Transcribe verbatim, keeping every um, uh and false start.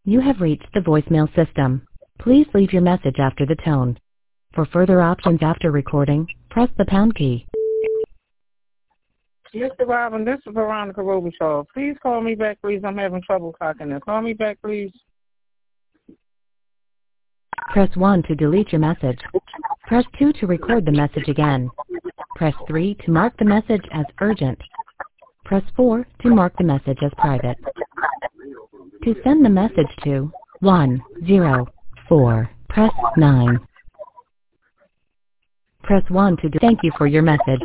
You have reached the voicemail system. Please leave your message after the tone. For further options after recording, press the pound key. Mister Robin, this is Veronica Robichaud. Please call me back, please. I'm having trouble clocking in. Call me back, please. Press one to delete your message. Press two to record the message again. Press three to mark the message as urgent. Press four to mark the message as private. To send the message to one zero four, press nine. Press one to do. Thank you for your message.